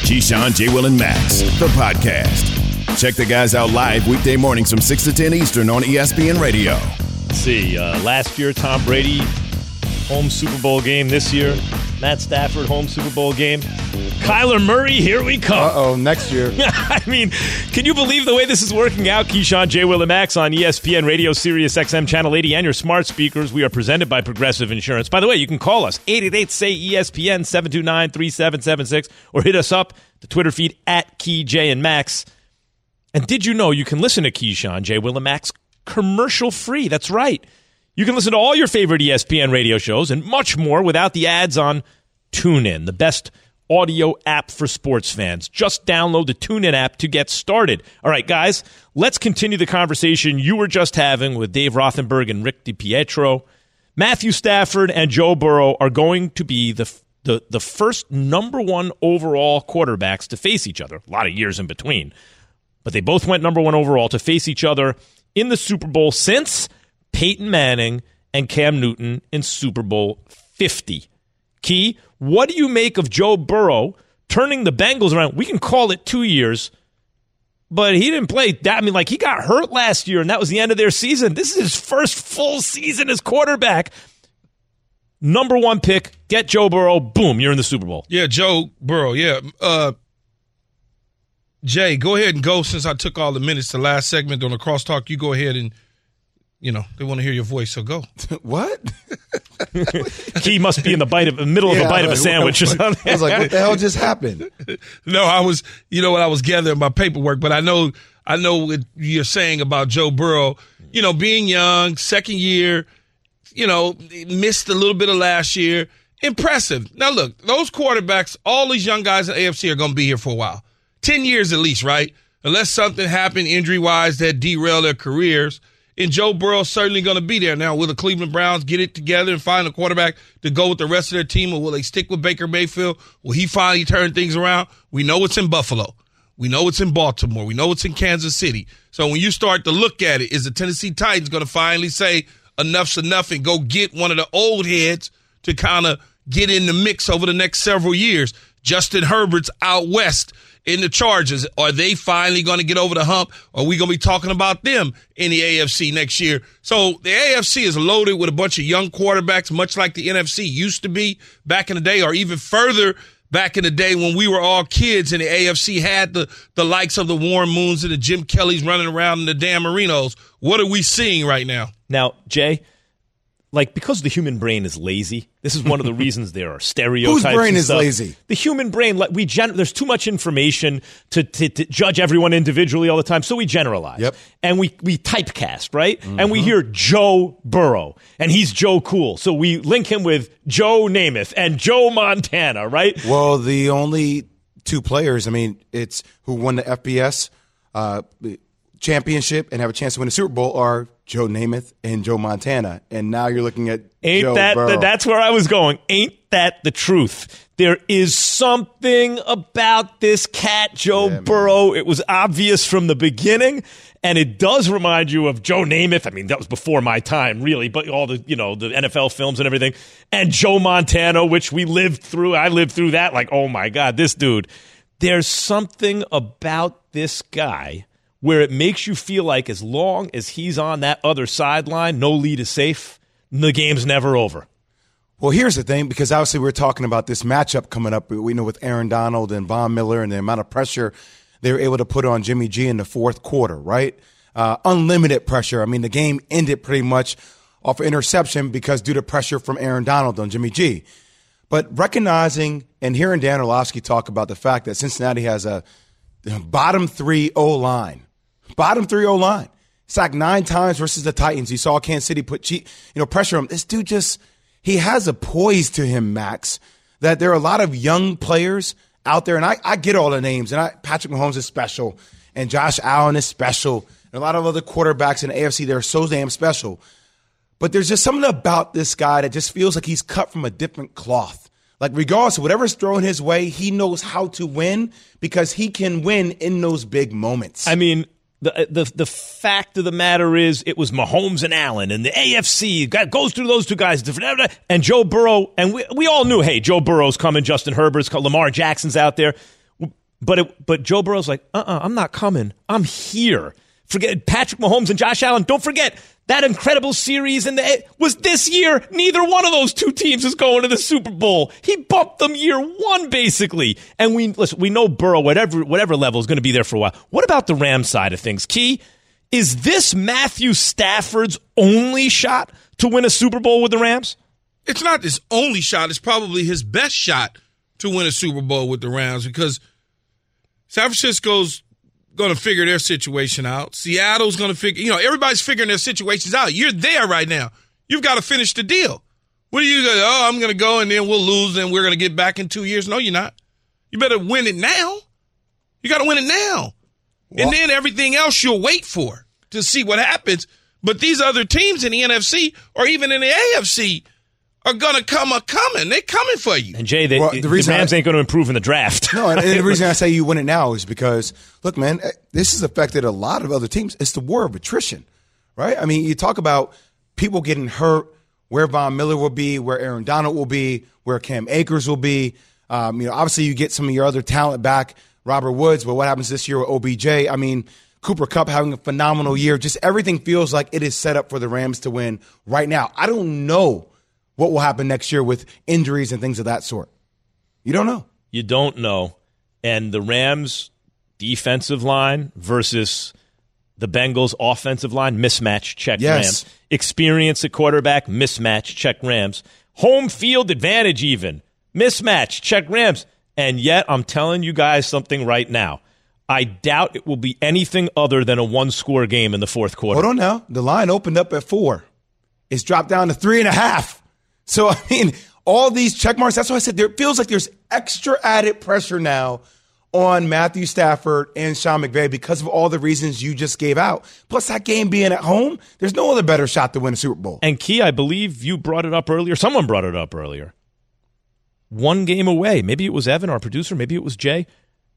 Keyshawn, J. Will, and Max, the podcast. Check the guys out live weekday mornings from 6 to 10 Eastern on ESPN Radio. Let's see, last year, Tom Brady, home Super Bowl game this year. Matt Stafford, home Super Bowl game. Kyler Murray, here we come. Uh-oh, next year. I mean, can you believe the way this is working out? Keyshawn, J. Will, and Max on ESPN Radio, Sirius XM Channel 80, and your smart speakers. We are presented by Progressive Insurance. By the way, you can call us, 888-SAY-ESPN, 729-3776, or hit us up, the Twitter feed, at Key, J, and Max. And did you know you can listen to Keyshawn, J. Will, and Max commercial-free? That's right. You can listen to all your favorite ESPN radio shows and much more without the ads on TuneIn, the best audio app for sports fans. Just download the TuneIn app to get started. All right, guys, let's continue the conversation you were just having with Dave Rothenberg and Rick DiPietro. Matthew Stafford and Joe Burrow are going to be the first number one overall quarterbacks to face each other. A lot of years in between. But they both went number one overall to face each other in the Super Bowl since Peyton Manning and Cam Newton in Super Bowl 50. Key, what do you make of Joe Burrow turning the Bengals around? We can call it 2 years, but he didn't play that. I mean, like, he got hurt last year, and that was the end of their season. This is his first full season as quarterback. Number one pick, get Joe Burrow, boom, you're in the Super Bowl. Yeah, Joe Burrow, yeah. Jay, go ahead and go since I took all the minutes the last segment on the crosstalk. You go ahead and, you know, they want to hear your voice, so go. What? Key must be in the middle of a bite of a sandwich or something. I was like, what the hell just happened? No, I was gathering my paperwork, but I know what you're saying about Joe Burrow. You know, being young, second year, you know, missed a little bit of last year. Impressive. Now, look, those quarterbacks, all these young guys in the AFC are going to be here for a while. 10 years at least, right? Unless something happened injury-wise that derailed their careers. And Joe Burrow's certainly going to be there. Now, will the Cleveland Browns get it together and find a quarterback to go with the rest of their team, or will they stick with Baker Mayfield? Will he finally turn things around? We know it's in Buffalo. We know it's in Baltimore. We know it's in Kansas City. So when you start to look at it, is the Tennessee Titans going to finally say enough's enough and go get one of the old heads to kind of get in the mix over the next several years? Justin Herbert's out west in the Chargers. Are they finally going to get over the hump? Or are we going to be talking about them in the AFC next year? So the AFC is loaded with a bunch of young quarterbacks, much like the NFC used to be back in the day, or even further back in the day when we were all kids and the AFC had the likes of the Warren Moons and the Jim Kellys running around in the Dan Marinos. What are we seeing right now? Now, Jay, like, because the human brain is lazy, this is one of the reasons there are stereotypes. Whose brain and is stuff. lazy? The human brain. There's too much information to judge everyone individually all the time, so we generalize. Yep. And we typecast, right? Mm-hmm. And we hear Joe Burrow, and he's Joe Cool, so we link him with Joe Namath and Joe Montana, right? Well, the only two players, I mean, it's who won the FBS championship and have a chance to win the Super Bowl are Joe Namath and Joe Montana. And now you're looking at Joe Burrow. That's where I was going. Ain't that the truth? There is something about this cat, Joe Burrow. It was obvious from the beginning, and it does remind you of Joe Namath. I mean, that was before my time, really, but all the, the NFL films and everything. And Joe Montana, which we lived through. I lived through that. Like, oh my God, this dude. There's something about this guy where it makes you feel like as long as he's on that other sideline, no lead is safe, the game's never over. Well, here's the thing, because obviously we're talking about this matchup coming up, we know, with Aaron Donald and Von Miller and the amount of pressure they were able to put on Jimmy G in the fourth quarter, right? Unlimited pressure. I mean, the game ended pretty much off an interception because due to pressure from Aaron Donald on Jimmy G. But recognizing and hearing Dan Orlovsky talk about the fact that Cincinnati has a bottom three O-line. Bottom three O-line. Sacked 9 times versus the Titans. You saw Kansas City put pressure on him. This dude he has a poise to him, Max, that there are a lot of young players out there. And I get all the names. And Patrick Mahomes is special. And Josh Allen is special. And a lot of other quarterbacks in the AFC, they're so damn special. But there's just something about this guy that just feels like he's cut from a different cloth. Like, regardless of whatever's thrown his way, he knows how to win because he can win in those big moments. I mean, the fact of the matter is it was Mahomes and Allen, and the AFC goes through those two guys, and Joe Burrow, and we all knew, hey, Joe Burrow's coming, Justin Herbert's coming, Lamar Jackson's out there. But Joe Burrow's like, I'm not coming. I'm here. Forget Patrick Mahomes and Josh Allen. Don't forget that incredible series was this year. Neither one of those two teams is going to the Super Bowl. He bumped them year one, basically. And we know Burrow, whatever level, is going to be there for a while. What about the Rams side of things? Key, is this Matthew Stafford's only shot to win a Super Bowl with the Rams? It's not his only shot. It's probably his best shot to win a Super Bowl with the Rams because San Francisco's going to figure their situation out. Seattle's going to figure, everybody's figuring their situations out. You're there right now. You've got to finish the deal. What are you going to, I'm going to go and then we'll lose and we're going to get back in 2 years. No, you're not. You better win it now. You got to win it now. Well, and then everything else you'll wait for to see what happens. But these other teams in the NFC or even in the AFC are going to come coming. They're coming for you. And Jay, the Rams ain't going to improve in the draft. No, and the reason I say you win it now is because, look, man, this has affected a lot of other teams. It's the war of attrition, right? I mean, you talk about people getting hurt, where Von Miller will be, where Aaron Donald will be, where Cam Akers will be. Obviously you get some of your other talent back, Robert Woods, but what happens this year with OBJ? I mean, Cooper Kupp having a phenomenal year. Just everything feels like it is set up for the Rams to win right now. I don't know what will happen next year with injuries and things of that sort. You don't know. You don't know. And the Rams' defensive line versus the Bengals' offensive line, mismatch, check Rams. Experience at quarterback, mismatch, check Rams. Home field advantage even, mismatch, check Rams. And yet, I'm telling you guys something right now. I doubt it will be anything other than a one-score game in the fourth quarter. Hold on now. The line opened up at 4. It's dropped down to 3.5. So, I mean, all these check marks, that's why I said there feels like there's extra added pressure now on Matthew Stafford and Sean McVay because of all the reasons you just gave out. Plus, that game being at home, there's no other better shot to win a Super Bowl. And, Key, I believe you brought it up earlier. Someone brought it up earlier. One game away. Maybe it was Evan, our producer. Maybe it was Jay.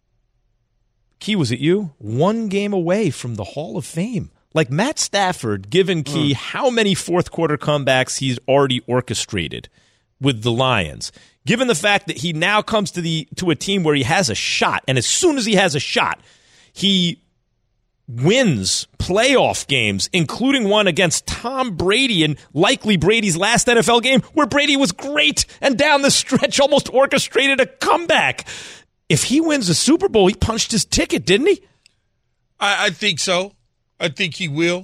Key, was it you? One game away from the Hall of Fame. Like Matt Stafford, given Key how many fourth quarter comebacks he's already orchestrated with the Lions, given the fact that he now comes to a team where he has a shot, and as soon as he has a shot, he wins playoff games, including one against Tom Brady and likely Brady's last NFL game where Brady was great and down the stretch almost orchestrated a comeback. If he wins a Super Bowl, he punched his ticket, didn't he? I think so. I think he will.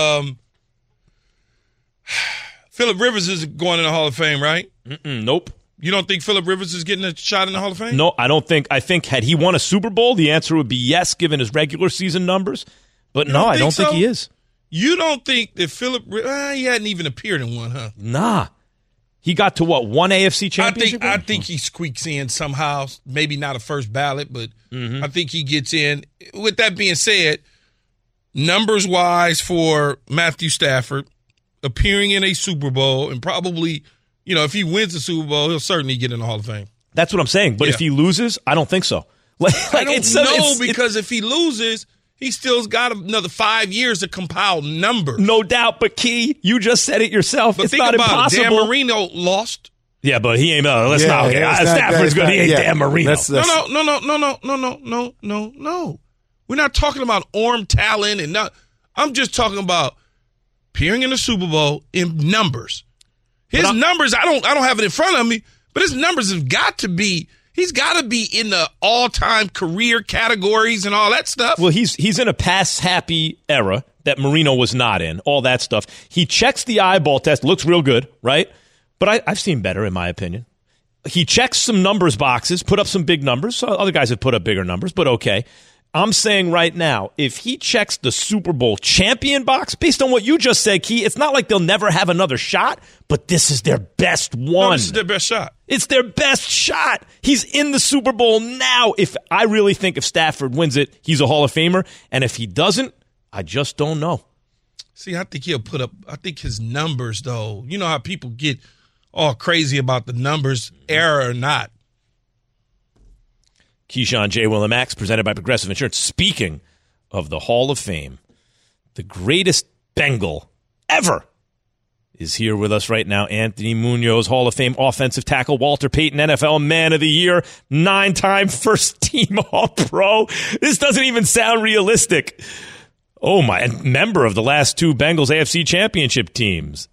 Phillip Rivers is going in the Hall of Fame, right? Nope. You don't think Phillip Rivers is getting a shot in the Hall of Fame? No, I don't think. I think had he won a Super Bowl, the answer would be yes, given his regular season numbers. But no, I don't think he is. You don't think that Phillip he hadn't even appeared in one, huh? Nah. He got to what, one AFC championship? I think he squeaks in somehow. Maybe not a first ballot, but I think he gets in. With that being said, numbers-wise for Matthew Stafford, appearing in a Super Bowl, and probably, if he wins the Super Bowl, he'll certainly get in the Hall of Fame. That's what I'm saying. But if he loses, I don't think so. I don't know, because if he loses, he still's got another 5 years to compile numbers. No doubt, but Key, you just said it yourself. But it's think not about impossible. Dan Marino lost. Yeah, but he ain't. Stafford's good. He ain't Dan Marino. No. We're not talking about arm talent and not. I'm just talking about appearing in the Super Bowl in numbers. His numbers, I don't have it in front of me, but his numbers have got to be. He's got to be in the all-time career categories and all that stuff. Well, he's in a pass-happy era that Marino was not in, all that stuff. He checks the eyeball test, looks real good, right? But I've seen better, in my opinion. He checks some numbers boxes, put up some big numbers. So other guys have put up bigger numbers, but okay. I'm saying right now, if he checks the Super Bowl champion box, based on what you just said, Key, it's not like they'll never have another shot, but this is their best one. No, this is their best shot. It's their best shot. He's in the Super Bowl now. I really think if Stafford wins it, he's a Hall of Famer. And if he doesn't, I just don't know. See, I think he'll put up, I think his numbers, though, you know how people get all crazy about the numbers, error or not. Keyshawn, J. Will, and Max, presented by Progressive Insurance. Speaking of the Hall of Fame, the greatest Bengal ever is here with us right now. Anthony Munoz, Hall of Fame offensive tackle, Walter Payton, NFL Man of the Year, 9-time first-team All-Pro. This doesn't even sound realistic. Oh, my. And member of the last 2 Bengals AFC championship teams.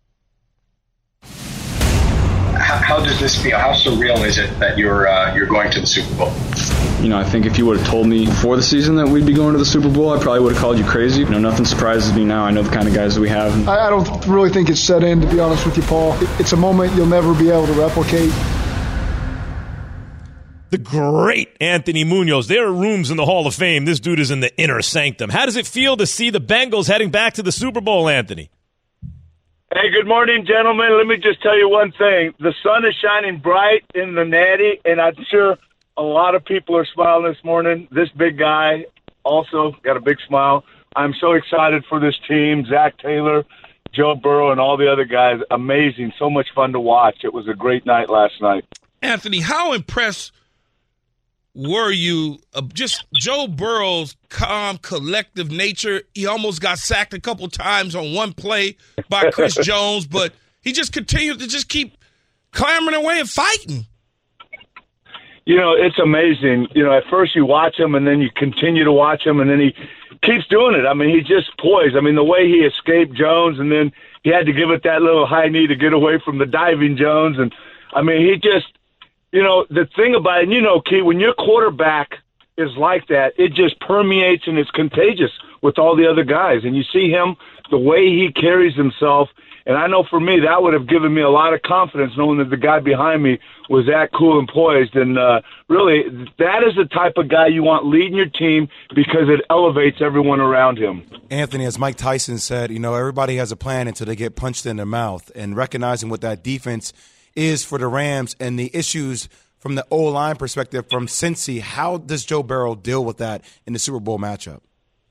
How does this feel? How surreal is it that you're going to the Super Bowl? You know, I think if you would have told me before the season that we'd be going to the Super Bowl, I probably would have called you crazy. You know, nothing surprises me now. I know the kind of guys that we have. I don't really think it's set in, to be honest with you, Paul. It's a moment you'll never be able to replicate. The great Anthony Munoz. There are rooms in the Hall of Fame. This dude is in the inner sanctum. How does it feel to see the Bengals heading back to the Super Bowl, Anthony? Hey, good morning, gentlemen. Let me just tell you one thing. The sun is shining bright in the Natty, and I'm sure a lot of people are smiling this morning. This big guy also got a big smile. I'm so excited for this team. Zach Taylor, Joe Burrow, and all the other guys. Amazing. So much fun to watch. It was a great night last night. Anthony, how impressed were you of just Joe Burrow's calm, collective nature? He almost got sacked a couple times on one play by Chris Jones, but he just continued to just keep clambering away and fighting. You know, it's amazing. You know, at first you watch him, and then you continue to watch him, and then he keeps doing it. I mean, he just poised. I mean, the way he escaped Jones, and then he had to give it that little high knee to get away from the diving Jones. And, I mean, he just, you know, the thing about it, and you know, Key, when your quarterback is like that, it just permeates and it's contagious with all the other guys. And you see him, the way he carries himself. And I know for me, that would have given me a lot of confidence knowing that the guy behind me was that cool and poised. And really, that is the type of guy you want leading your team because it elevates everyone around him. Anthony, as Mike Tyson said, you know, everybody has a plan until they get punched in the mouth. And recognizing what that defense is for the Rams and the issues from the O-line perspective from Cincy, how does Joe Burrow deal with that in the Super Bowl matchup?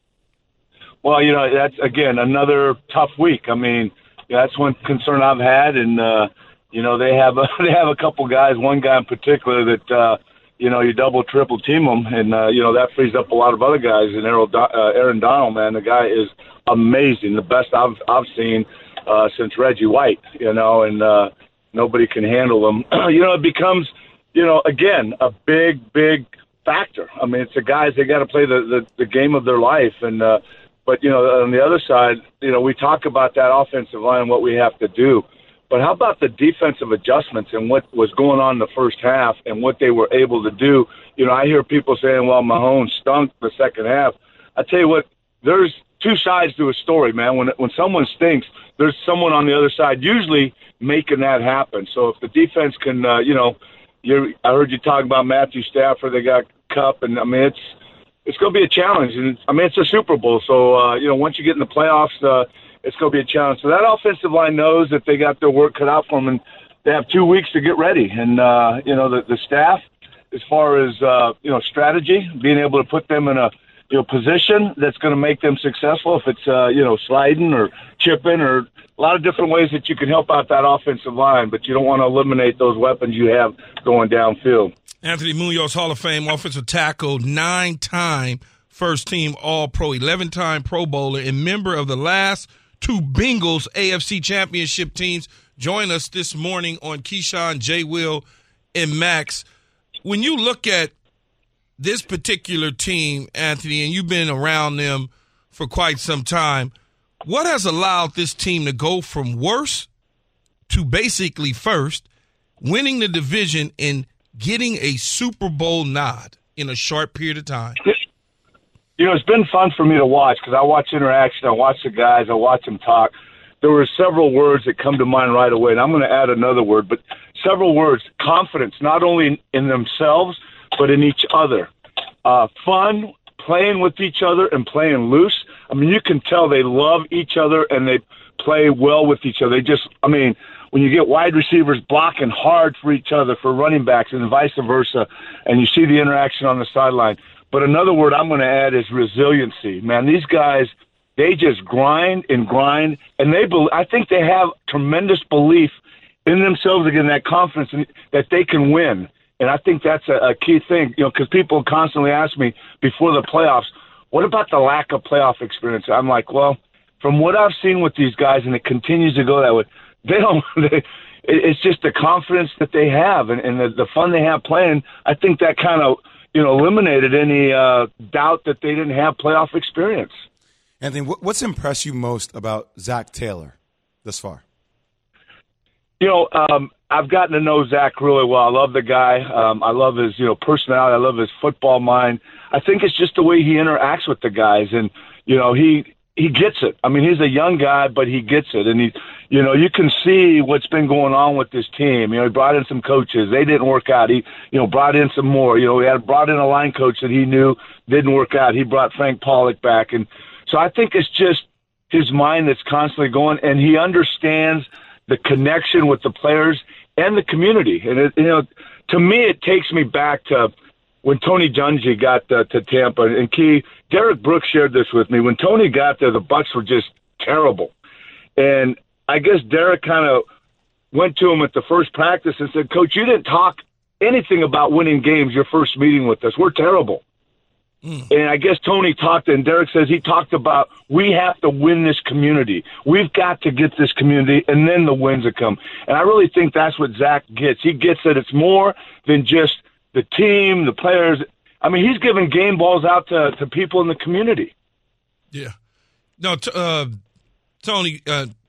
Well, you know, that's, again, another tough week. I mean, that's one concern I've had, and you know, they have a couple guys, one guy in particular that you know, you double, triple team them, and you know, that frees up a lot of other guys. And Aaron Donald, man, the guy is amazing, the best I've seen since Reggie White. You know, and nobody can handle him. You know, it becomes, you know, again, a big factor. I mean, it's the guys, they got to play the game of their life, and. But, you know, on the other side, you know, we talk about that offensive line, what we have to do. But how about the defensive adjustments and what was going on in the first half and what they were able to do? You know, I hear people saying, well, Mahomes stunk the second half. I tell you what, there's two sides to a story, man. When someone stinks, there's someone on the other side usually making that happen. So if the defense can, you know, I heard you talk about Matthew Stafford. They got Kupp, and, I mean, it's going to be a challenge. And I mean, it's a Super Bowl. So, you know, once you get in the playoffs, it's going to be a challenge. So that offensive line knows that they got their work cut out for them, and they have 2 weeks to get ready. And, you know, the staff, as far as, you know, strategy, being able to put them in a, you know, position that's going to make them successful, if it's, you know, sliding or chipping or a lot of different ways that you can help out that offensive line, but you don't want to eliminate those weapons you have going downfield. Anthony Munoz, Hall of Fame offensive tackle, 9-time first-team All-Pro, 11-time Pro Bowler, and member of the last 2 Bengals AFC championship teams. Join us this morning on Keyshawn, J. Will, and Max. When you look at this particular team, Anthony, and you've been around them for quite some time, what has allowed this team to go from worst to basically first, winning the division and getting a Super Bowl nod in a short period of time? You know, it's been fun for me to watch because I watch interaction, I watch the guys, I watch them talk. There were several words that come to mind right away, and I'm going to add another word, but several words. Confidence, not only in themselves, but in each other. Fun, playing with each other and playing loose. I mean, you can tell they love each other and they play well with each other. They just, I mean, when you get wide receivers blocking hard for each other, for running backs, and vice versa, and you see the interaction on the sideline. But another word I'm going to add is resiliency. Man, these guys, they just grind, and I think they have tremendous belief in themselves, again, that confidence that they can win. And I think that's a key thing, you know, because people constantly ask me before the playoffs, what about the lack of playoff experience? I'm like, well, from what I've seen with these guys, and it continues to go that way, it's just the confidence that they have and the fun they have playing. I think that kind of, eliminated any doubt that they didn't have playoff experience. Anthony, what's impressed you most about Zach Taylor thus far? I've gotten to know Zach really well. I love the guy. I love his, personality. I love his football mind. I think it's just the way he interacts with the guys, and he gets it. I mean, he's a young guy, but he gets it, and you can see what's been going on with this team. He brought in some coaches. They didn't work out. He, brought in some more. He had brought in a line coach that he knew didn't work out. He brought Frank Pollock back, and so I think it's just his mind that's constantly going, and he understands the connection with the players and the community. And to me, it takes me back to when Tony Dungy got to Tampa. And Derek Brooks shared this with me. When Tony got there, the Bucs were just terrible. And I guess Derek kind of went to him at the first practice and said, "Coach, you didn't talk anything about winning games your first meeting with us. We're terrible." And I guess Tony talked, and Derek says he talked about, we have to win this community. We've got to get this community, and then the wins will come. And I really think that's what Zach gets. He gets that it's more than just the team, the players. I mean, he's giving game balls out to people in the community. Yeah. No, Tony,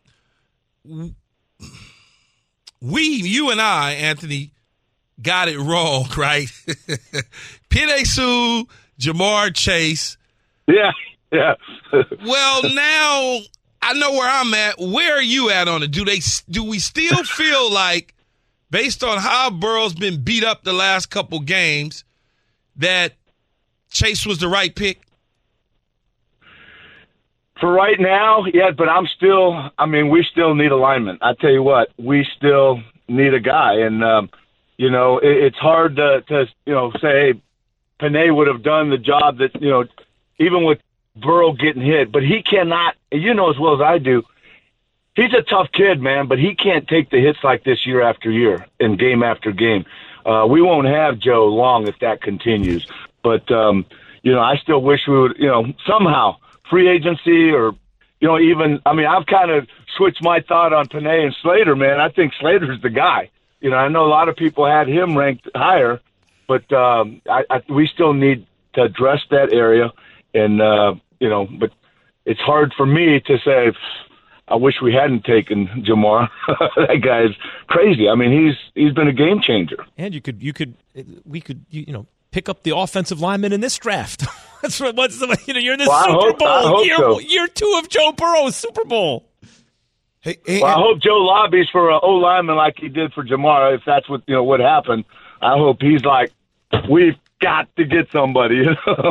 you and I, Anthony, got it wrong, right? Penei Sewell, Jamar Chase. Yeah. Well, now I know where I'm at. Where are you at on it? Do we still feel like, based on how Burrow's been beat up the last couple games, that Chase was the right pick? For right now, yeah, but we still need alignment. I tell you what, we still need a guy. And, it's hard to say, hey, Penei would have done the job that, even with Burrow getting hit, but he cannot, as well as I do, he's a tough kid, man, but he can't take the hits like this year after year and game after game. We won't have Joe long if that continues. But, I still wish we would, somehow free agency or, I've kind of switched my thought on Penei and Slater, man. I think Slater's the guy. I know a lot of people had him ranked higher, but we still need to address that area. And, but it's hard for me to say, I wish we hadn't taken Jamar. That guy's crazy. I mean, he's been a game changer. And we could pick up the offensive lineman in this draft. You're in the Super Bowl. Year 2 of Joe Burrow's Super Bowl. I hope Joe lobbies for an O-lineman like he did for Jamar. If that's what happened, I hope he's like, we've got to get somebody,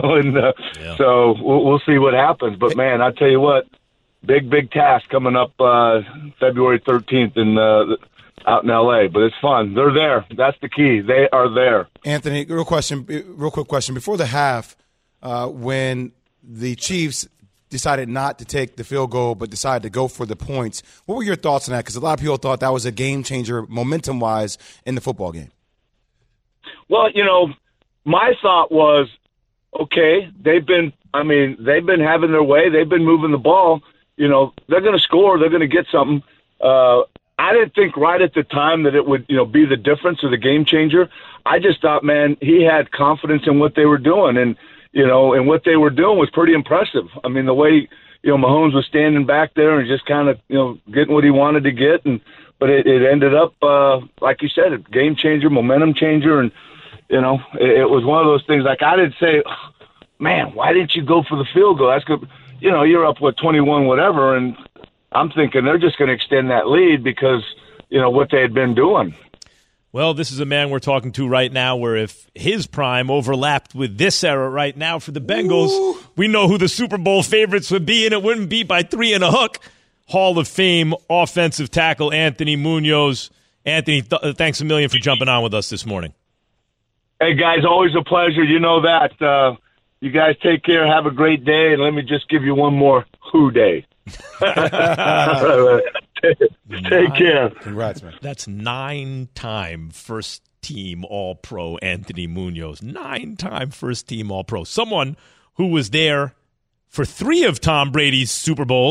So we'll see what happens. But man, I tell you what, big task coming up February 13th out in LA. But it's fun. They're there. That's the key. They are there. Anthony, real quick question. Before the half, when the Chiefs decided not to take the field goal but decided to go for the points, what were your thoughts on that? Because a lot of people thought that was a game changer momentum-wise in the football game. Well, my thought was, okay, they've been having their way. They've been moving the ball. They're going to score. They're going to get something. I didn't think right at the time that it would, be the difference or the game changer. I just thought, man, he had confidence in what they were doing. And, and what they were doing was pretty impressive. I mean, the way, Mahomes was standing back there and just kind of, getting what he wanted to get. But it ended up, like you said, a game changer, momentum changer. And, it was one of those things like I didn't say, man, why didn't you go for the field goal? That's good. You're up, 21, whatever. And I'm thinking they're just going to extend that lead because, what they had been doing. Well, this is a man we're talking to right now where if his prime overlapped with this era right now for the Bengals, we know who the Super Bowl favorites would be, and it wouldn't be by 3 and a hook. Hall of Fame offensive tackle Anthony Munoz. Anthony, thanks a million for jumping on with us this morning. Hey, guys, always a pleasure. You know that. You guys take care. Have a great day. And let me just give you one more who day. Take care. Congrats, man. That's 9-time first-team All-Pro Anthony Munoz. 9-time first-team All-Pro. Someone who was there for 3 of Tom Brady's Super Bowls,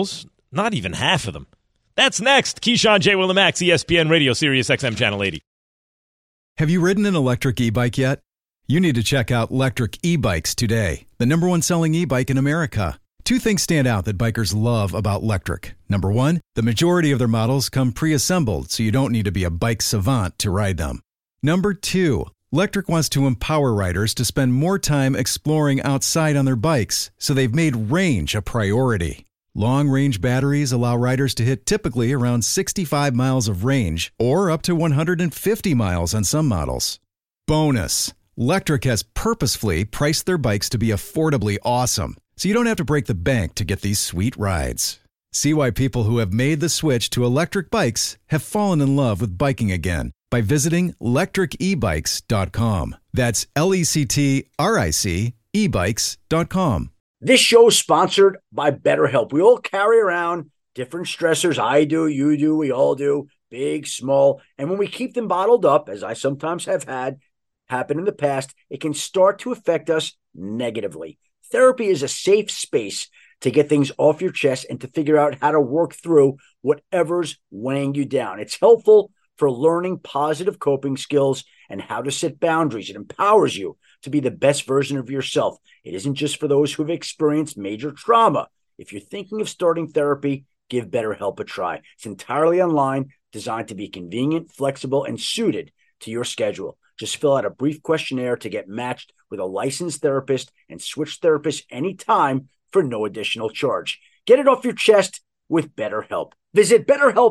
Not even half of them. That's next. Keyshawn, J. Will, and Max, ESPN Radio, Sirius XM Channel 80. Have you ridden an electric e-bike yet? You need to check out Lectric E-Bikes today, the #1 selling e-bike in America. Two things stand out that bikers love about Lectric. Number one, the majority of their models come pre-assembled, so you don't need to be a bike savant to ride them. Number two, Lectric wants to empower riders to spend more time exploring outside on their bikes, so they've made range a priority. Long-range batteries allow riders to hit typically around 65 miles of range, or up to 150 miles on some models. Bonus, Lectric has purposefully priced their bikes to be affordably awesome, so you don't have to break the bank to get these sweet rides. See why people who have made the switch to electric bikes have fallen in love with biking again by visiting lectricebikes.com. That's LECTRIC ebikes.com. This show is sponsored by BetterHelp. We all carry around different stressors. I do, you do, we all do, big, small. And when we keep them bottled up, as I sometimes have had happen in the past, it can start to affect us negatively. Therapy is a safe space to get things off your chest and to figure out how to work through whatever's weighing you down. It's helpful for learning positive coping skills and how to set boundaries. It empowers you to be the best version of yourself. It isn't just for those who have experienced major trauma. If you're thinking of starting therapy, give BetterHelp a try. It's entirely online, designed to be convenient, flexible, and suited to your schedule. Just fill out a brief questionnaire to get matched with a licensed therapist and switch therapists anytime for no additional charge. Get it off your chest with BetterHelp. Visit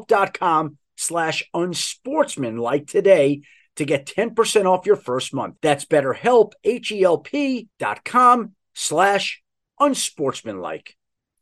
BetterHelp.com/unsportsmanlike today to get 10% off your first month. That's BetterHelp, HELP.com/unsportsmanlike.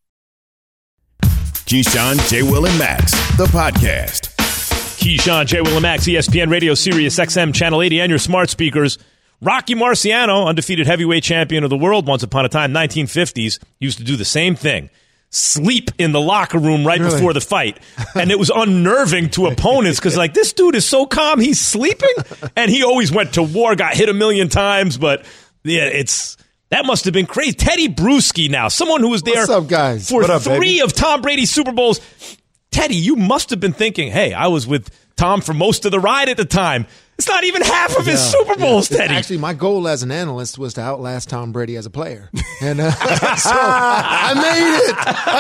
Keyshawn, J. Will, and Max, the podcast. Keyshawn, J. Will, and Max, ESPN Radio, Sirius XM Channel 80, and your smart speakers. Rocky Marciano, undefeated heavyweight champion of the world once upon a time, 1950s, used to do the same thing. Sleep in the locker room right before the fight. And it was unnerving to opponents because, like, this dude is so calm, he's sleeping. And he always went to war, got hit a million times. But, yeah, that must have been crazy. Teddy Bruschi now, someone who was there What's up, guys? for three of Tom Brady's Super Bowls. Teddy, you must have been thinking, hey, I was with Tom for most of the ride at the time. It's not even half of his Super Bowls, Teddy. Actually, my goal as an analyst was to outlast Tom Brady as a player. And so I made it.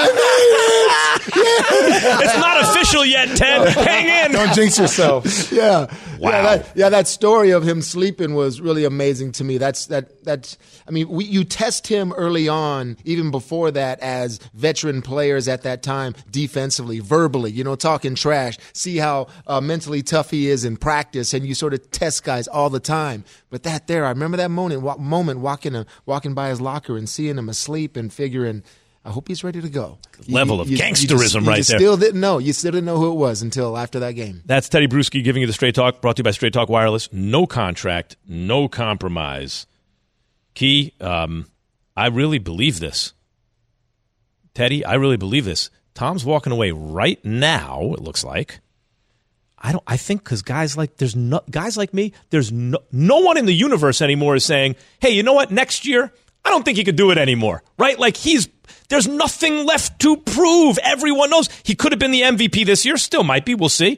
Yeah. It's not official yet, Ted. Hang in. Don't jinx yourself. Yeah. Wow. That story of him sleeping was really amazing to me. I mean, you test him early on, even before that, as veteran players at that time, defensively, verbally, talking trash, see how mentally tough he is in practice, and you sort of test guys all the time. But I remember that moment walking by his locker and seeing him asleep and figuring, I hope he's ready to go. Level of gangsterism right there. You still didn't know who it was until after that game. That's Teddy Bruschi giving you the Straight Talk, brought to you by Straight Talk Wireless. No contract, no compromise. Key, I really believe this. Teddy, I really believe this. Tom's walking away right now, it looks like. I think because guys like me, there's no one in the universe anymore is saying, hey, you know what, next year, I don't think he could do it anymore, right? Like there's nothing left to prove. Everyone knows he could have been the MVP this year, still might be, we'll see.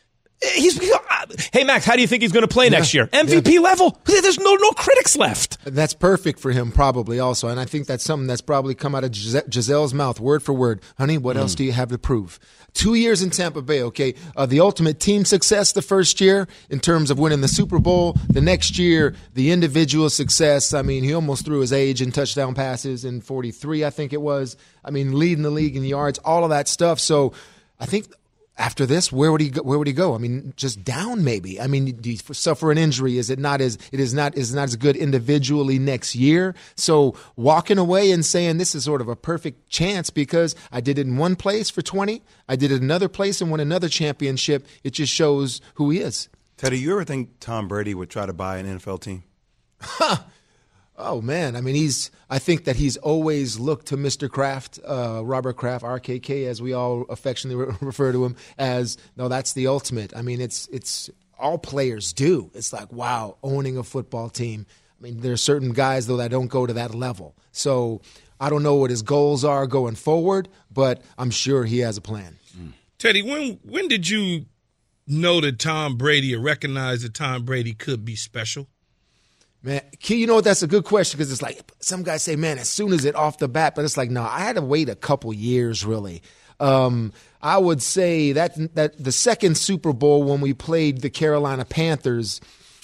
Hey, Max, how do you think he's going to play next year? MVP level? There's no critics left. That's perfect for him probably also, and I think that's something that's probably come out of Gisele's mouth, word for word. Honey, what else do you have to prove? 2 years in Tampa Bay, okay? The ultimate team success the first year in terms of winning the Super Bowl. The next year, the individual success. I mean, he almost threw his age in touchdown passes in 43, I think it was. I mean, leading the league in yards, all of that stuff. So I think after this, where would he go? I mean, just down maybe. I mean, do you suffer an injury? Is it not as good individually next year? So walking away and saying this is sort of a perfect chance because I did it in one place for 20, I did it in another place and won another championship. It just shows who he is. Teddy, you ever think Tom Brady would try to buy an NFL team? Oh, man. I mean, I think that he's always looked to Mr. Kraft, Robert Kraft, RKK, as we all affectionately refer to him as, no, that's the ultimate. I mean, it's all players do. It's like, wow, owning a football team. I mean, there are certain guys, though, that don't go to that level. So I don't know what his goals are going forward, but I'm sure he has a plan. Teddy, when did you know that Tom Brady or recognize that Tom Brady could be special? Man, Key, you know what? That's a good question because it's like some guys say, man, as soon as it off the bat, but it's like, no, I had to wait a couple years, really. I would say that the second Super Bowl when we played the Carolina Panthers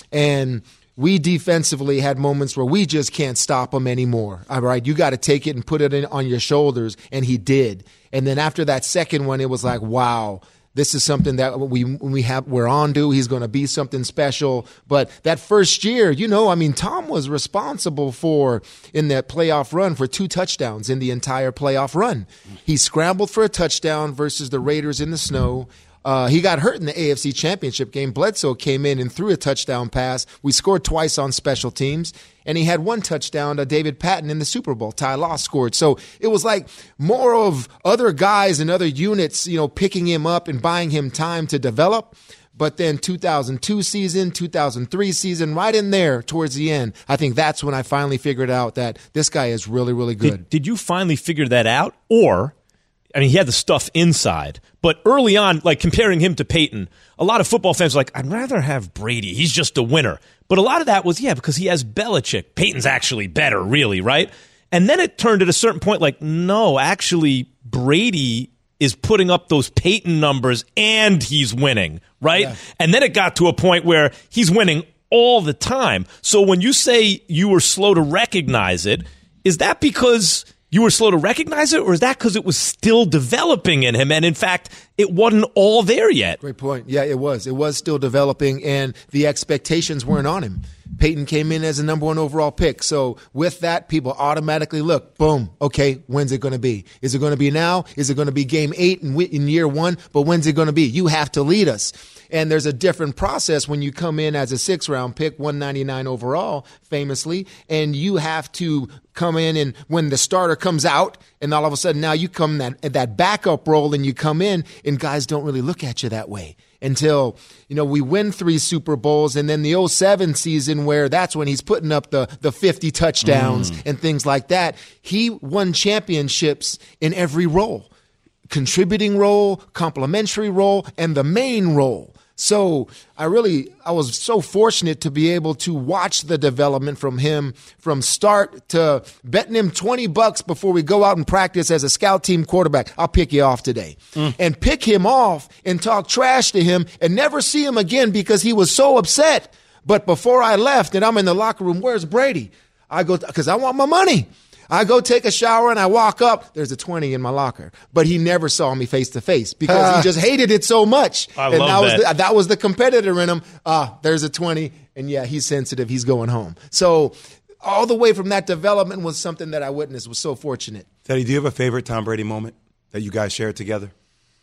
and we defensively had moments where we just can't stop them anymore. All right, you got to take it and put it on your shoulders, and he did. And then after that second one, it was like, wow. This is something that we're on to. He's going to be something special. But that first year, Tom was responsible for, in that playoff run, for 2 touchdowns in the entire playoff run. He scrambled for a touchdown versus the Raiders in the snow. He got hurt in the AFC Championship game. Bledsoe came in and threw a touchdown pass. We scored twice on special teams. And he had 1 touchdown to David Patton in the Super Bowl. Ty Law scored. So it was like more of other guys and other units, picking him up and buying him time to develop. But then 2002 season, 2003 season, right in there towards the end, I think that's when I finally figured out that this guy is really, really good. Did you finally figure that out? Or, he had the stuff inside. But early on, like comparing him to Peyton, a lot of football fans were like, I'd rather have Brady. He's just a winner. But a lot of that was, because he has Belichick. Peyton's actually better, really, right? And then it turned at a certain point like, no, actually, Brady is putting up those Peyton numbers and he's winning, right? Yeah. And then it got to a point where he's winning all the time. So when you say you were slow to recognize it, is that because you were slow to recognize it, or is that because it was still developing in him, and in fact, it wasn't all there yet? Great point. Yeah, it was. It was still developing, and the expectations weren't on him. Peyton came in as a number 1 overall pick. So with that, people automatically look, boom, okay, when's it going to be? Is it going to be now? Is it going to be game 8 in year 1? But when's it going to be? You have to lead us. And there's a different process when you come in as a 6th-round pick, 199 overall, famously, and you have to come in, and when the starter comes out, and all of a sudden now you come that backup role, and you come in, and guys don't really look at you that way until, we win 3 Super Bowls, and then the 2007 season where that's when he's putting up the 50 touchdowns and things like that. He won championships in every role, contributing role, complimentary role, and the main role. So I was so fortunate to be able to watch the development from him from start to betting him $20 before we go out and practice as a scout team quarterback. I'll pick you off today. And pick him off and talk trash to him and never see him again because he was so upset. But before I left and I'm in the locker room, where's Brady? I go, because I want my money. I go take a shower and I walk up. There's a 20 in my locker. But he never saw me face to face because he just hated it so much. That was the competitor in him. There's a 20. And yeah, he's sensitive. He's going home. So all the way from that development was something that I witnessed. Was so fortunate. Teddy, do you have a favorite Tom Brady moment that you guys shared together?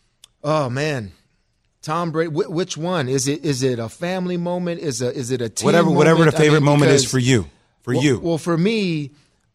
Oh, man. Tom Brady, which one? Is it a family moment? Is it a team whatever moment? The favorite moment is for you. Well, for me,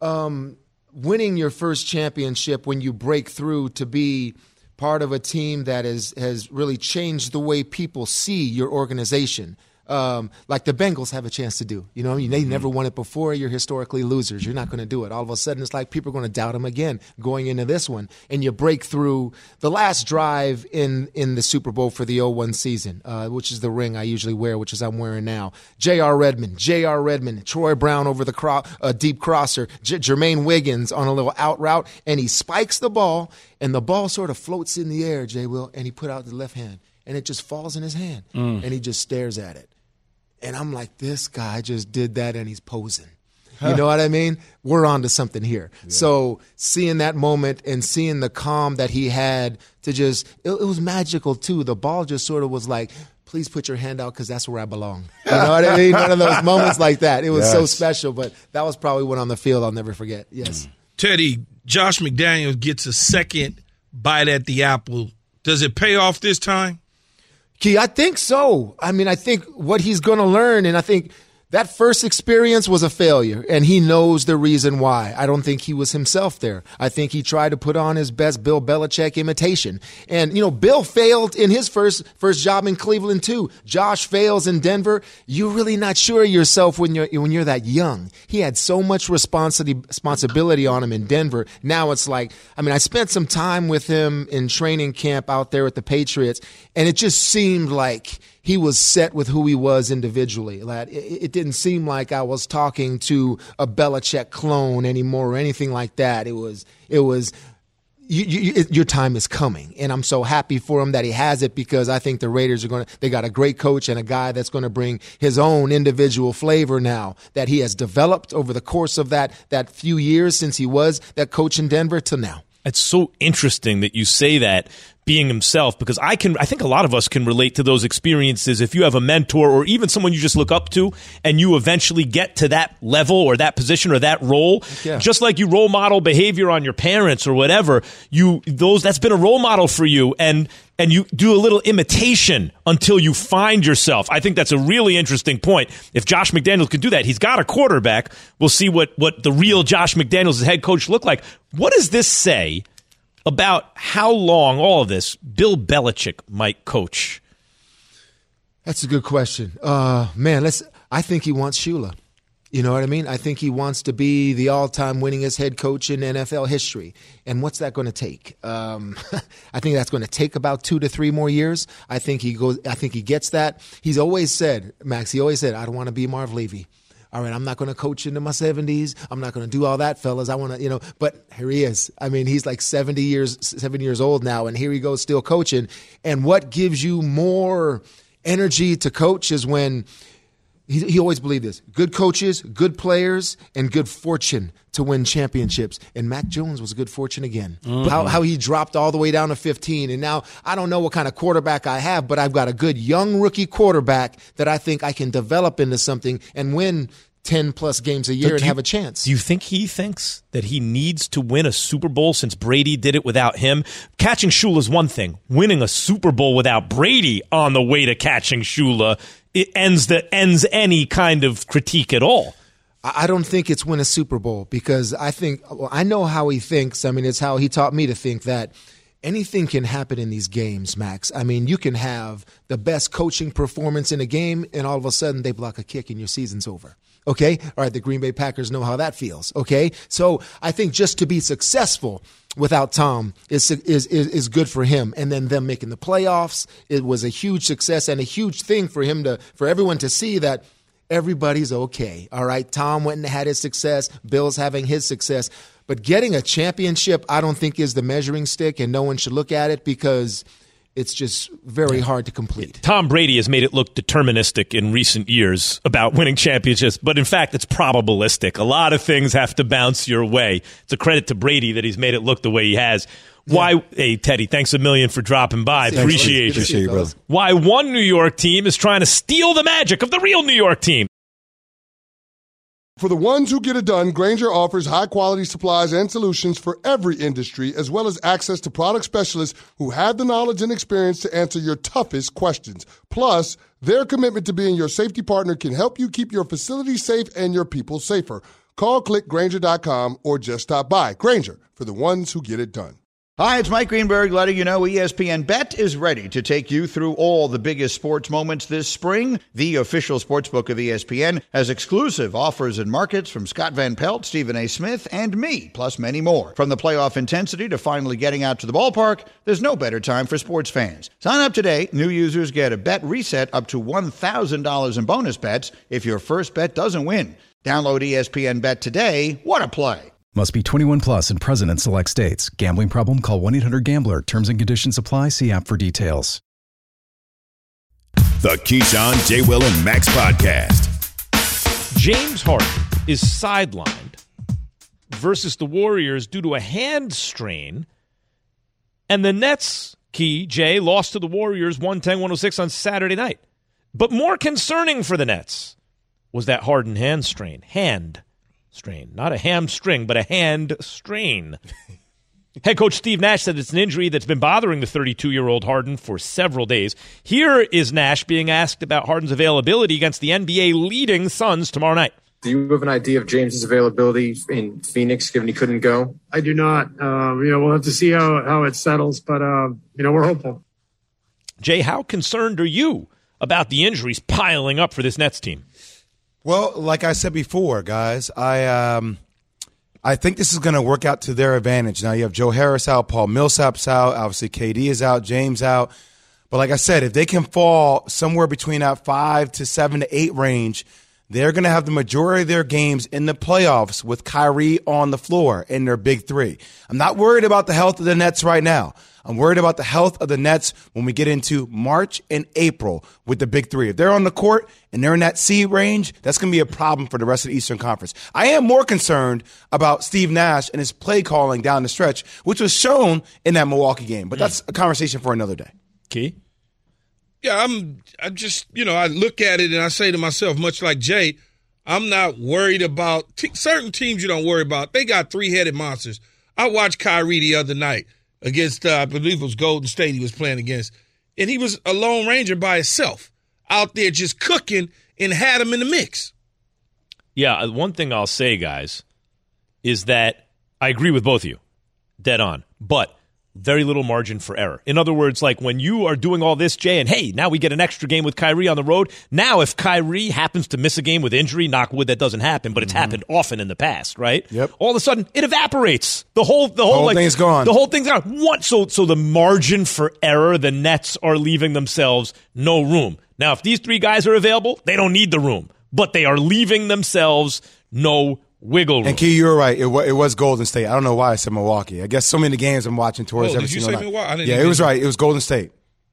winning your first championship when you break through to be part of a team that has really changed the way people see your organization. Like the Bengals have a chance to do. They never won it before. You're historically losers. You're not going to do it. All of a sudden, it's like people are going to doubt them again going into this one. And you break through the last drive in the Super Bowl for the 2001 season, which is the ring I usually wear, which is I'm wearing now. J.R. Redmond, Troy Brown over the deep crosser, Jermaine Wiggins on a little out route, and he spikes the ball, and the ball sort of floats in the air, J. Will, and he put out the left hand, and it just falls in his hand, and he just stares at it. And I'm like, this guy just did that and he's posing. You know what I mean? We're on to something here. Yeah. So seeing that moment and seeing the calm that he had to it was magical too. The ball just sort of was like, please put your hand out because that's where I belong. You know what I mean? One of those moments like that. It was so special, but that was probably one on the field I'll never forget. Yes. Teddy, Josh McDaniels gets a second bite at the apple. Does it pay off this time? Key, I think so. I think what he's going to learn, and I think That first experience was a failure, and he knows the reason why. I don't think he was himself there. I think he tried to put on his best Bill Belichick imitation. And, Bill failed in his first job in Cleveland, too. Josh fails in Denver. You're really not sure of yourself when you're that young. He had so much responsibility on him in Denver. Now it's like, I spent some time with him in training camp out there with the Patriots, and it just seemed like he was set with who he was individually. It didn't seem like I was talking to a Belichick clone anymore or anything like that. It was your time is coming, and I'm so happy for him that he has it, because I think the Raiders they got a great coach and a guy that's going to bring his own individual flavor now that he has developed over the course of that few years since he was that coach in Denver to now. It's so interesting that you say that, being himself, because I think a lot of us can relate to those experiences. If you have a mentor or even someone you just look up to, and you eventually get to that level or that position or that role, just like you role model behavior on your parents or whatever, that's been a role model for you, and you do a little imitation until you find yourself. I think that's a really interesting point. If Josh McDaniels can do that, he's got a quarterback. We'll see what the real Josh McDaniels as head coach look like. What does this say about how long all of this Bill Belichick might coach? That's a good question. I think he wants Shula. You know what I mean? I think he wants to be the all-time winningest head coach in NFL history. And what's that going to take? I think that's going to take about 2 to 3 more years. I think he gets that. He's always said, Max, I don't want to be Marv Levy. All right, I'm not going to coach into my 70s. I'm not going to do all that, fellas. I want to, but here he is. He's like 7 years old now, and here he goes still coaching. And what gives you more energy to coach is when he always believed this: good coaches, good players, and good fortune to win championships. And Mac Jones was good fortune again. Mm-hmm. How he dropped all the way down to 15. And now I don't know what kind of quarterback I have, but I've got a good young rookie quarterback that I think I can develop into something and win 10-plus games a year and have a chance. Do you think he thinks that he needs to win a Super Bowl since Brady did it without him? Catching Shula is one thing. Winning a Super Bowl without Brady on the way to catching Shula, it ends any kind of critique at all. I don't think it's win a Super Bowl, because I know how he thinks. It's how he taught me to think, that anything can happen in these games, Max. You can have the best coaching performance in a game, and all of a sudden they block a kick and your season's over. Okay? All right, the Green Bay Packers know how that feels. Okay? So I think just to be successful without Tom is good for him. And then them making the playoffs, it was a huge success and a huge thing for everyone to see that everybody's okay. All right? Tom went and had his success. Bill's having his success. But getting a championship, I don't think, is the measuring stick, and no one should look at it, because it's just very hard to complete. Tom Brady has made it look deterministic in recent years about winning championships, but in fact, it's probabilistic. A lot of things have to bounce your way. It's a credit to Brady that he's made it look the way he has. Hey, Teddy, thanks a million for dropping by. Appreciate you, brother. Why one New York team is trying to steal the magic of the real New York team. For the ones who get it done, Grainger offers high-quality supplies and solutions for every industry, as well as access to product specialists who have the knowledge and experience to answer your toughest questions. Plus, their commitment to being your safety partner can help you keep your facility safe and your people safer. Call, click Grainger.com, or just stop by. Grainger, for the ones who get it done. Hi, it's Mike Greenberg letting you know ESPN Bet is ready to take you through all the biggest sports moments this spring. The official sportsbook of ESPN has exclusive offers and markets from Scott Van Pelt, Stephen A. Smith, and me, plus many more. From the playoff intensity to finally getting out to the ballpark, there's no better time for sports fans. Sign up today. New users get a bet reset up to $1,000 in bonus bets if your first bet doesn't win. Download ESPN Bet today. What a play. Must be 21 plus and present in select states. Gambling problem? Call 1-800-GAMBLER. Terms and conditions apply. See app for details. The Keyshawn, J. Will, and Max podcast. James Harden is sidelined versus the Warriors due to a hand strain. And the Nets, Jay, lost to the Warriors 110-106 on Saturday night. But more concerning for the Nets was that Harden hand strain. Hand strain. Not a hamstring, but a hand strain. Head coach Steve Nash said it's an injury that's been bothering the 32-year-old Harden for several days. Here is Nash being asked about Harden's availability against the NBA-leading Suns tomorrow night. Do you have an idea of James's availability in Phoenix, given he couldn't go? I do not. We'll have to see how it settles, but we're hopeful. Jay, how concerned are you about the injuries piling up for this Nets team? Well, like I said before, guys, I think this is going to work out to their advantage. Now, you have Joe Harris out, Paul Millsap's out, obviously KD is out, James out. But like I said, if they can fall somewhere between that 5 to 7 to 8 range, they're going to have the majority of their games in the playoffs with Kyrie on the floor in their big three. I'm not worried about the health of the Nets right now. I'm worried about the health of the Nets when we get into March and April with the big three. If they're on the court and they're in that C range, that's going to be a problem for the rest of the Eastern Conference. I am more concerned about Steve Nash and his play calling down the stretch, which was shown in that Milwaukee game. But that's a conversation for another day. Key? Yeah, I just, I look at it and I say to myself, much like Jay, I'm not worried about certain teams you don't worry about. They got three-headed monsters. I watched Kyrie the other night against, I believe it was Golden State he was playing against, and he was a Lone Ranger by himself out there just cooking and had him in the mix. Yeah, one thing I'll say, guys, is that I agree with both of you, dead on, but very little margin for error. In other words, like when you are doing all this, Jay, and hey, now we get an extra game with Kyrie on the road. Now, if Kyrie happens to miss a game with injury, knock wood, that doesn't happen, but it's happened often in the past, right? Yep. All of a sudden, it evaporates. The whole thing's gone. The whole thing's gone. So the margin for error, the Nets are leaving themselves no room. Now, if these three guys are available, they don't need the room, but they are leaving themselves no wiggle room. And Key, you're right. It was Golden State. I don't know why I said Milwaukee. I guess so many games I'm watching towards every single night. Did you say Milwaukee? Yeah, it was right. It was Golden State.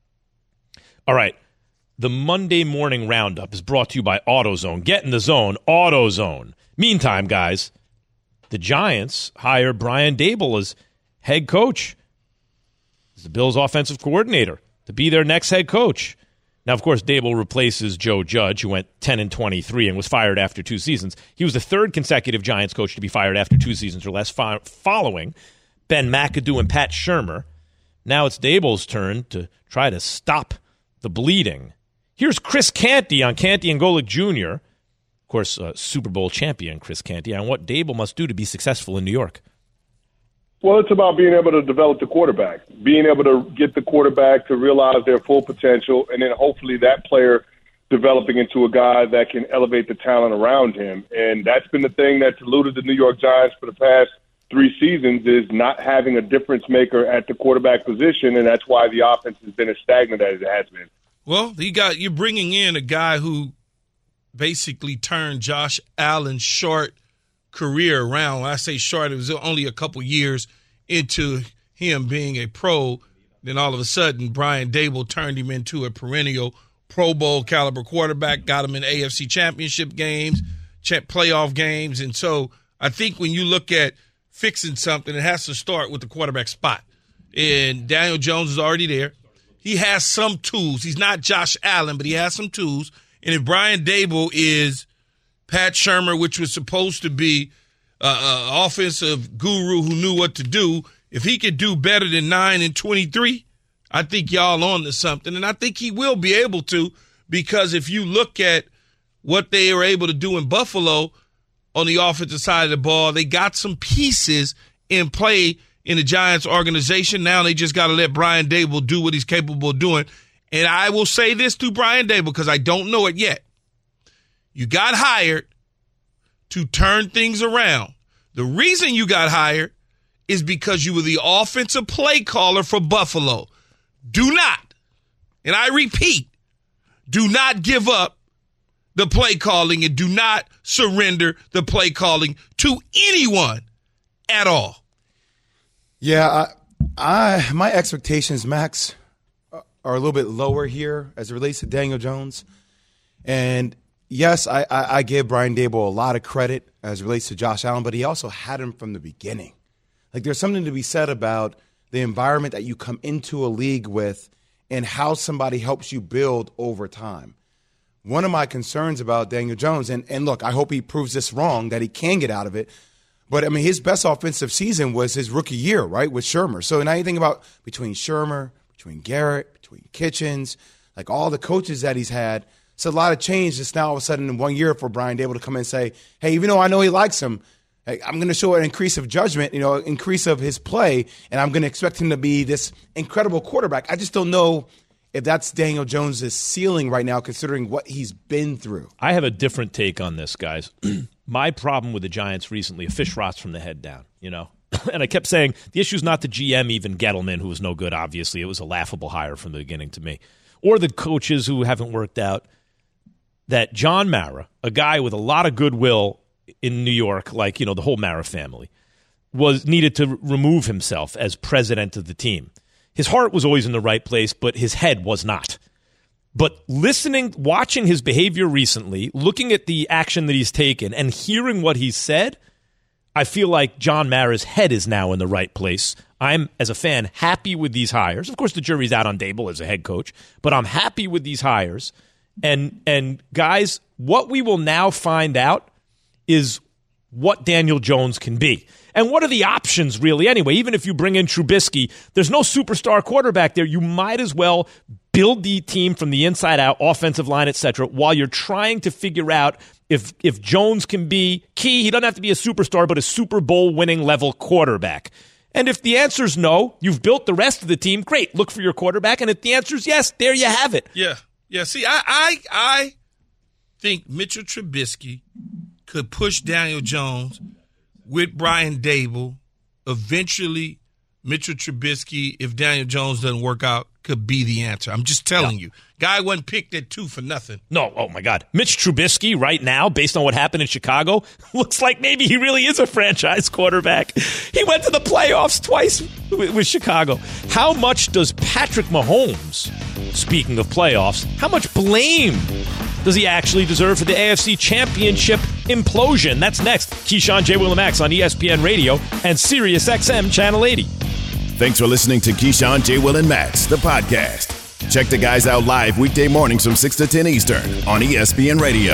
All right. The Monday morning roundup is brought to you by AutoZone. Get in the zone, AutoZone. Meantime, guys, the Giants hire Brian Daboll as head coach, as the Bills' offensive coordinator, to be their next head coach. Now, of course, Daboll replaces Joe Judge, who went 10-23 and was fired after 2 seasons. He was the third consecutive Giants coach to be fired after 2 seasons or less, following Ben McAdoo and Pat Shurmur. Now it's Daboll's turn to try to stop the bleeding. Here's Chris Canty on Canty and Golick Jr., of course, Super Bowl champion Chris Canty, on what Daboll must do to be successful in New York. Well, it's about being able to develop the quarterback, being able to get the quarterback to realize their full potential, and then hopefully that player developing into a guy that can elevate the talent around him. And that's been the thing that's eluded the New York Giants for the past 3 seasons, is not having a difference maker at the quarterback position, and that's why the offense has been as stagnant as it has been. Well, you're bringing in a guy who basically turned Josh Allen's short career around. When I say short, it was only a couple years into him being a pro. Then all of a sudden, Brian Daboll turned him into a perennial Pro Bowl caliber quarterback, got him in AFC championship games, playoff games. And so I think when you look at fixing something, it has to start with the quarterback spot. And Daniel Jones is already there. He has some tools. He's not Josh Allen, but he has some tools. And if Brian Daboll is Pat Shurmur, which was supposed to be an offensive guru who knew what to do, if he could do better than 9-23, I think y'all on to something. And I think he will be able to, because if you look at what they were able to do in Buffalo on the offensive side of the ball, they got some pieces in play in the Giants organization. Now they just got to let Brian Daboll do what he's capable of doing. And I will say this to Brian Daboll, because I don't know it yet. You got hired to turn things around. The reason you got hired is because you were the offensive play caller for Buffalo. Do not, and I repeat, do not give up the play calling, and do not surrender the play calling to anyone at all. Yeah, my expectations, Max, are a little bit lower here as it relates to Daniel Jones. And yes, I give Brian Daboll a lot of credit as it relates to Josh Allen, but he also had him from the beginning. Like, there's something to be said about the environment that you come into a league with and how somebody helps you build over time. One of my concerns about Daniel Jones, and look, I hope he proves this wrong, that he can get out of it, But, I mean, his best offensive season was his rookie year, right, with Shermer. So now you think about between Shermer, between Garrett, between Kitchens, like all the coaches that he's had, it's a lot of change just now all of a sudden in 1 year for Brian Daboll to come in and say, hey, even though I know he likes him, I'm going to show an increase of judgment, increase of his play, and I'm going to expect him to be this incredible quarterback. I just don't know if that's Daniel Jones' ceiling right now, considering what he's been through. I have a different take on this, guys. My problem with the Giants recently, a fish rots from the head down, And I kept saying, the issue is not the GM, even Gettleman, who was no good, obviously. It was a laughable hire from the beginning to me. Or the coaches who haven't worked out. That John Mara, a guy with a lot of goodwill in New York, like, the whole Mara family, needed to remove himself as president of the team. His heart was always in the right place, but his head was not. But watching his behavior recently, looking at the action that he's taken, and hearing what he's said, I feel like John Mara's head is now in the right place. I'm, as a fan, happy with these hires. Of course, the jury's out on Daboll as a head coach, but I'm happy with these hires. And guys, what we will now find out is what Daniel Jones can be. And what are the options, really, anyway? Even if you bring in Trubisky, there's no superstar quarterback there. You might as well build the team from the inside out, offensive line, etc., while you're trying to figure out if Jones can be key. He doesn't have to be a superstar, but a Super Bowl winning level quarterback. And if the answer is no, you've built the rest of the team. Great, look for your quarterback. And if the answer is yes, there you have it. Yeah. See, I think Mitchell Trubisky could push Daniel Jones with Brian Daboll. Eventually, Mitchell Trubisky, if Daniel Jones doesn't work out, could be the answer. I'm just telling you. Guy wasn't picked at 2 for nothing. No, oh my God. Mitch Trubisky right now, based on what happened in Chicago, looks like maybe he really is a franchise quarterback. He went to the playoffs twice with Chicago. How much does Patrick Mahomes, speaking of playoffs, how much blame does he actually deserve for the AFC Championship implosion? That's next. Keyshawn, J. Will, and Max on ESPN Radio and Sirius XM Channel 80. Thanks for listening to Keyshawn, J. Will, and Max, the podcast. Check the guys out live weekday mornings from 6 to 10 Eastern on ESPN Radio.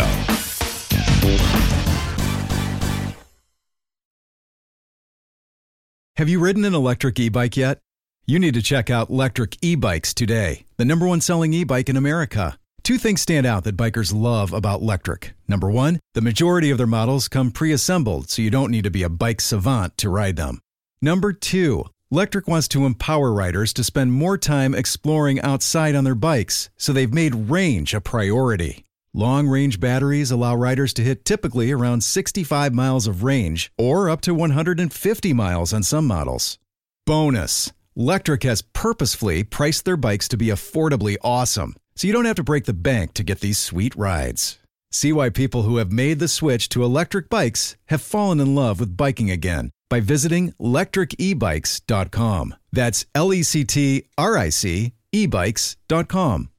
Have you ridden an electric e-bike yet? You need to check out Lectric E-Bikes today, the #1 selling e-bike in America. 2 things stand out that bikers love about Lectric. Number 1, the majority of their models come pre-assembled, so you don't need to be a bike savant to ride them. Number 2, Lectric wants to empower riders to spend more time exploring outside on their bikes, so they've made range a priority. Long-range batteries allow riders to hit typically around 65 miles of range, or up to 150 miles on some models. Bonus, Lectric has purposefully priced their bikes to be affordably awesome, so you don't have to break the bank to get these sweet rides. See why people who have made the switch to electric bikes have fallen in love with biking again by visiting lectricebikes.com. That's LECTRIC ebikes.com.